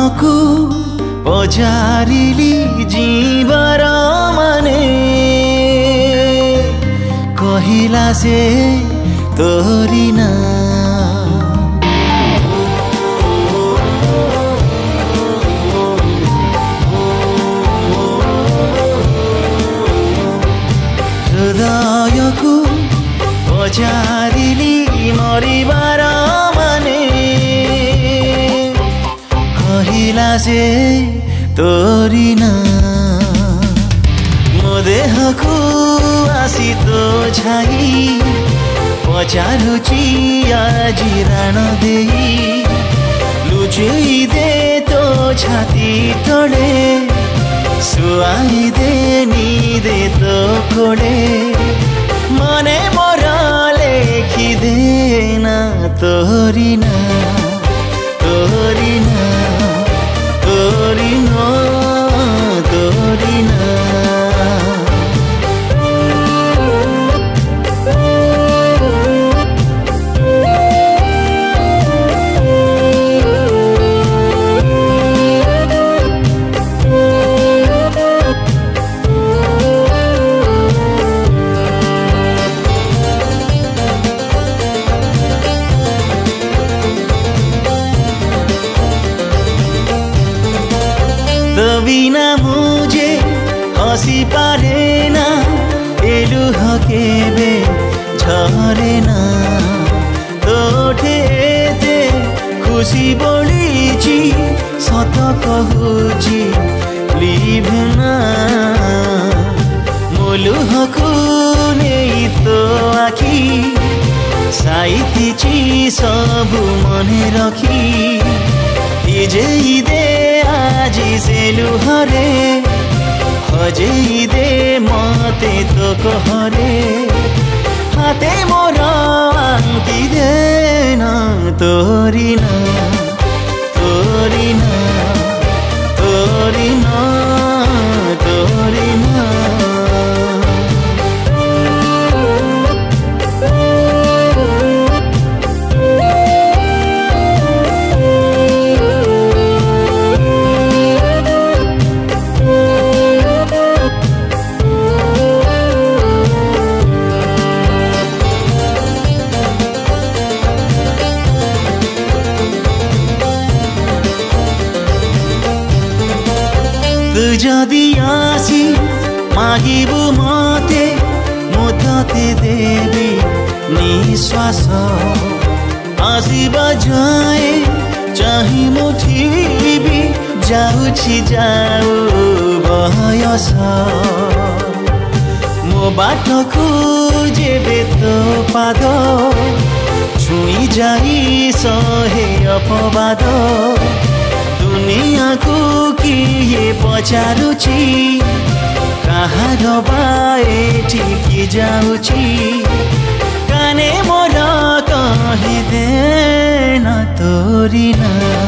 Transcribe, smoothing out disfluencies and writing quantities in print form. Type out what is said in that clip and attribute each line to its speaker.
Speaker 1: ମନକୁ ପଚାରିଲି ଯିବାର ମାନେ କହିଲା ସେ ତୋରି ନା ହୃଦୟକୁ ପଚାରିଲି ମରିବାର ମାନେ କହିଲା ସେ ତୋରି ନା ମୋ ଦେହକୁ ଆସି ତୋ ଛାଇ ପଚାରୁଛି ଆଜି ରାଣ ଦେଇ ଲୁଚେଇ ଦେ ତୋ ଛାତି ତଳେ ଶୁଆଇ ଦେ ନିଦେ ତୋ କୋଡ଼େ ମନେ ମୋର ଲେଖି ଦେ ନା ତୋରି ନା ତୋରି ନା ତୋରି ନା ତୋରି ନା तो बिना मुझे हसी पारे ना एलुह केबे झरे ना तोठे एते खुशी बढीची सत कहूची लिभे ना मो लुहको नेई तो आखी साइतिची सबु मने रखी इजेई दे आजी से लुहरे हजेई दे मते तो कहरे हाते मोर आंकी दे ना तोरी ना तोरी ना तोरी ना तोरी ना तू जदि आसी मागिबु मते मु तते देबी निश्वास आसीबा जाए चाहि मु थिबी जाउछि जाऊ बयस मो बाटको जेबे तो पाद छुई जाई सहे अपवाद दुनिया को किए पचारुची काहार बाएठी जाउची काने मोर कहि दे ना तोरी ना।